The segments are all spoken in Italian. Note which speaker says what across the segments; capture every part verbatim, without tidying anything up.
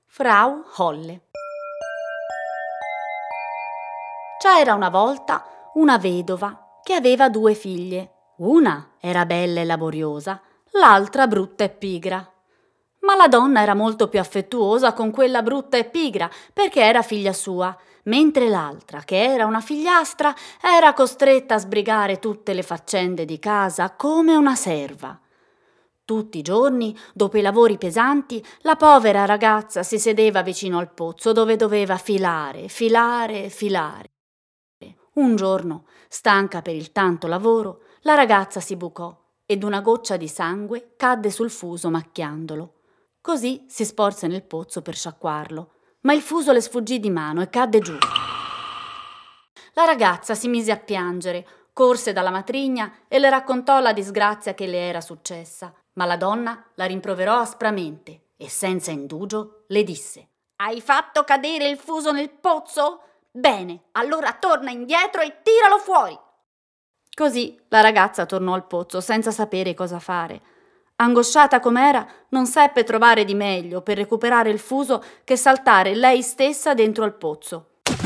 Speaker 1: Frau Holle. C'era una volta una vedova che aveva due figlie. Una era bella e laboriosa, l'altra brutta e pigra. Ma la donna era molto più affettuosa con quella brutta e pigra perché era figlia sua, mentre l'altra, che era una figliastra, era costretta a sbrigare tutte le faccende di casa come una serva. Tutti i giorni, dopo i lavori pesanti, la povera ragazza si sedeva vicino al pozzo dove doveva filare, filare, filare. Un giorno, stanca per il tanto lavoro, la ragazza si bucò ed una goccia di sangue cadde sul fuso macchiandolo. Così si sporse nel pozzo per sciacquarlo, ma il fuso le sfuggì di mano e cadde giù. La ragazza si mise a piangere, corse dalla matrigna e le raccontò la disgrazia che le era successa, ma la donna la rimproverò aspramente e senza indugio le disse: «Hai fatto cadere il fuso nel pozzo? Bene, allora torna indietro e tiralo fuori!» Così la ragazza tornò al pozzo senza sapere cosa fare. Angosciata com'era, non seppe trovare di meglio per recuperare il fuso che saltare lei stessa dentro al pozzo.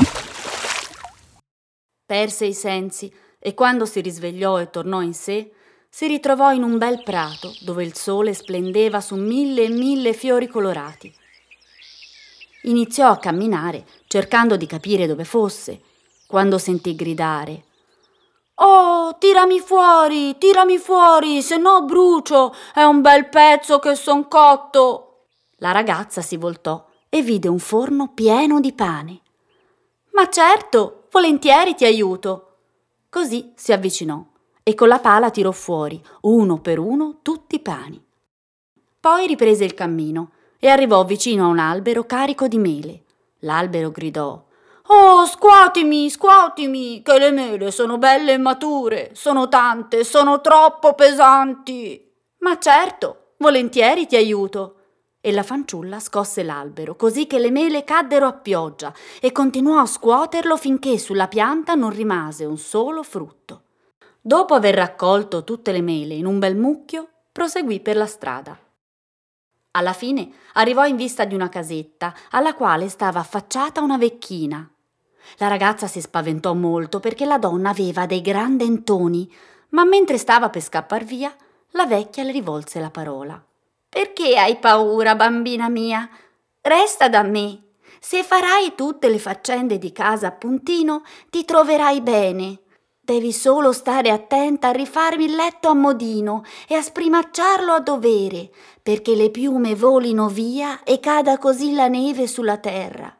Speaker 1: Perse i sensi e quando si risvegliò e tornò in sé, si ritrovò in un bel prato dove il sole splendeva su mille e mille fiori colorati. Iniziò a camminare cercando di capire dove fosse, quando sentì gridare: «Oh, tirami fuori, tirami fuori, se no brucio, è un bel pezzo che son cotto!» La ragazza si voltò e vide un forno pieno di pane. «Ma certo, volentieri ti aiuto!» Così si avvicinò e con la pala tirò fuori, uno per uno, tutti i pani. Poi riprese il cammino e arrivò vicino a un albero carico di mele. L'albero gridò: «Oh, scuotimi, scuotimi, che le mele sono belle e mature, sono tante, sono troppo pesanti!» «Ma certo, volentieri ti aiuto!» E la fanciulla scosse l'albero, così che le mele caddero a pioggia, e continuò a scuoterlo finché sulla pianta non rimase un solo frutto. Dopo aver raccolto tutte le mele in un bel mucchio, proseguì per la strada. Alla fine arrivò in vista di una casetta, alla quale stava affacciata una vecchina. La ragazza si spaventò molto perché la donna aveva dei gran dentoni, ma mentre stava per scappar via, la vecchia le rivolse la parola. «Perché hai paura, bambina mia? Resta da me. Se farai tutte le faccende di casa a puntino, ti troverai bene. Devi solo stare attenta a rifarmi il letto a modino e a sprimacciarlo a dovere, perché le piume volino via e cada così la neve sulla terra.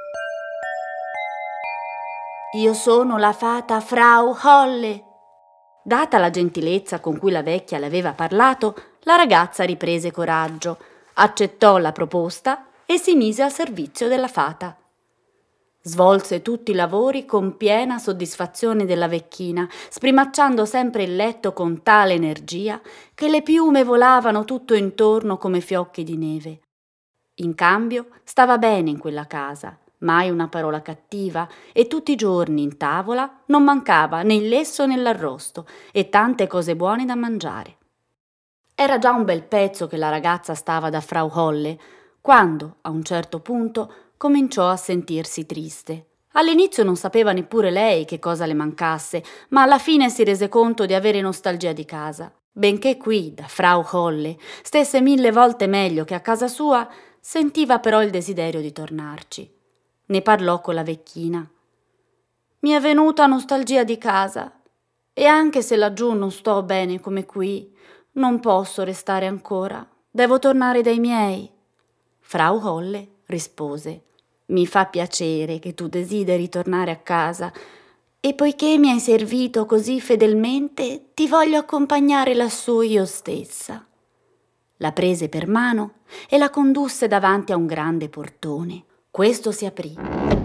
Speaker 1: Io sono la fata Frau Holle». Data la gentilezza con cui la vecchia le aveva parlato, la ragazza riprese coraggio, accettò la proposta e si mise al servizio della fata. Svolse tutti i lavori con piena soddisfazione della vecchina, sprimacciando sempre il letto con tale energia che le piume volavano tutto intorno come fiocchi di neve. In cambio stava bene in quella casa, mai una parola cattiva, e tutti i giorni in tavola non mancava né il lesso né l'arrosto e tante cose buone da mangiare. Era già un bel pezzo che la ragazza stava da Frau Holle, quando, a un certo punto, cominciò a sentirsi triste. All'inizio non sapeva neppure lei che cosa le mancasse, ma alla fine si rese conto di avere nostalgia di casa. Benché qui, da Frau Holle, stesse mille volte meglio che a casa sua, sentiva però il desiderio di tornarci. Ne parlò con la vecchina. «Mi è venuta nostalgia di casa, e anche se laggiù non sto bene come qui, non posso restare ancora, devo tornare dai miei». Frau Holle rispose: «Mi fa piacere che tu desideri tornare a casa, e poiché mi hai servito così fedelmente, ti voglio accompagnare lassù io stessa». La prese per mano e la condusse davanti a un grande portone. Questo si aprì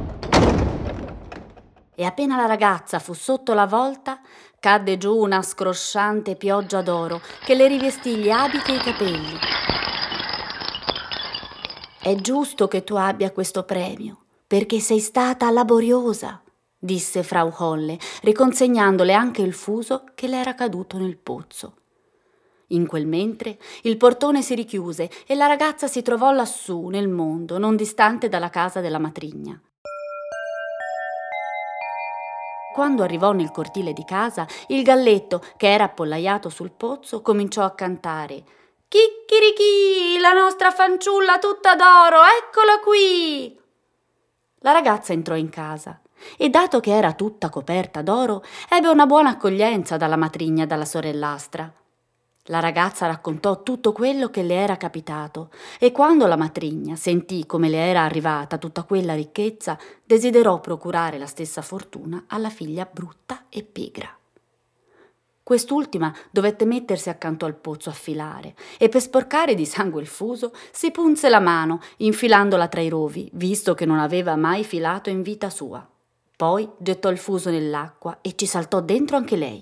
Speaker 1: e appena la ragazza fu sotto la volta, cadde giù una scrosciante pioggia d'oro che le rivestì gli abiti e i capelli. «È giusto che tu abbia questo premio, perché sei stata laboriosa», disse Frau Holle, riconsegnandole anche il fuso che le era caduto nel pozzo. In quel mentre il portone si richiuse e la ragazza si trovò lassù nel mondo, non distante dalla casa della matrigna. Quando arrivò nel cortile di casa, il galletto, che era appollaiato sul pozzo, cominciò a cantare: «Chicchirichì, la nostra fanciulla tutta d'oro, eccola qui!» La ragazza entrò in casa e, dato che era tutta coperta d'oro, ebbe una buona accoglienza dalla matrigna e dalla sorellastra. La ragazza raccontò tutto quello che le era capitato e quando la matrigna sentì come le era arrivata tutta quella ricchezza, desiderò procurare la stessa fortuna alla figlia brutta e pigra. Quest'ultima dovette mettersi accanto al pozzo a filare e per sporcare di sangue il fuso si punse la mano infilandola tra i rovi, visto che non aveva mai filato in vita sua. Poi gettò il fuso nell'acqua e ci saltò dentro anche lei.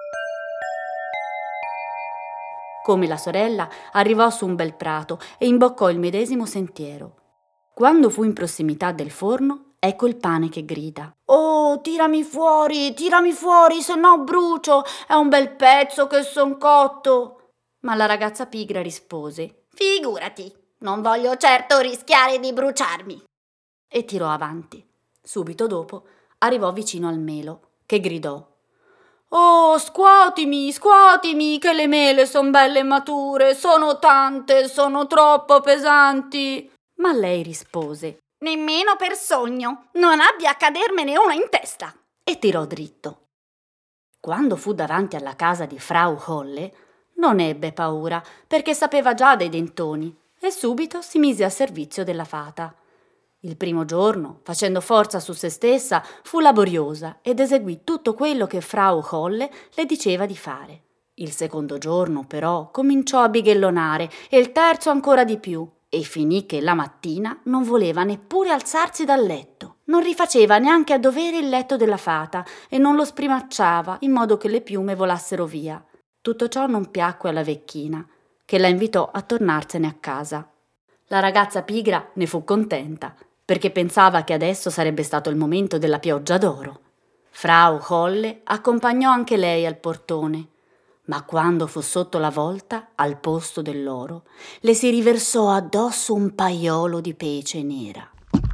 Speaker 1: Come la sorella, arrivò su un bel prato e imboccò il medesimo sentiero. Quando fu in prossimità del forno, ecco il pane che grida: «Oh, tirami fuori, tirami fuori, se no brucio, è un bel pezzo che son cotto!» Ma la ragazza pigra rispose: «Figurati, non voglio certo rischiare di bruciarmi!» E tirò avanti. Subito dopo arrivò vicino al melo, che gridò: «Oh, scuotimi, scuotimi, che le mele son belle mature, sono tante, sono troppo pesanti!» Ma lei rispose: «Nemmeno per sogno, non abbia a cadermene una in testa!» E tirò dritto. Quando fu davanti alla casa di Frau Holle, non ebbe paura, perché sapeva già dei dentoni, e subito si mise a servizio della fata. Il primo giorno, facendo forza su se stessa, fu laboriosa ed eseguì tutto quello che Frau Holle le diceva di fare. Il secondo giorno, però, cominciò a bighellonare e il terzo ancora di più, e finì che la mattina non voleva neppure alzarsi dal letto. Non rifaceva neanche a dovere il letto della fata e non lo sprimacciava in modo che le piume volassero via. Tutto ciò non piacque alla vecchina, che la invitò a tornarsene a casa. La ragazza pigra ne fu contenta, perché pensava che adesso sarebbe stato il momento della pioggia d'oro. Frau Holle accompagnò anche lei al portone, ma quando fu sotto la volta, al posto dell'oro, le si riversò addosso un paiolo di pece nera.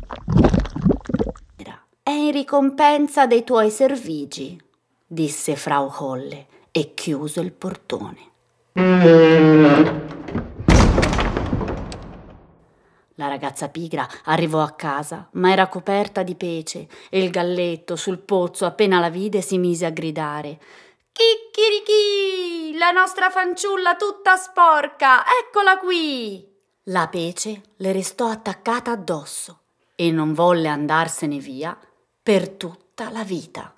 Speaker 1: «È in ricompensa dei tuoi servigi», disse Frau Holle e chiuse il portone. La ragazza pigra arrivò a casa, ma era coperta di pece e il galletto sul pozzo, appena la vide, si mise a gridare: «Chicchirichì, la nostra fanciulla tutta sporca, eccola qui!» La pece le restò attaccata addosso e non volle andarsene via per tutta la vita.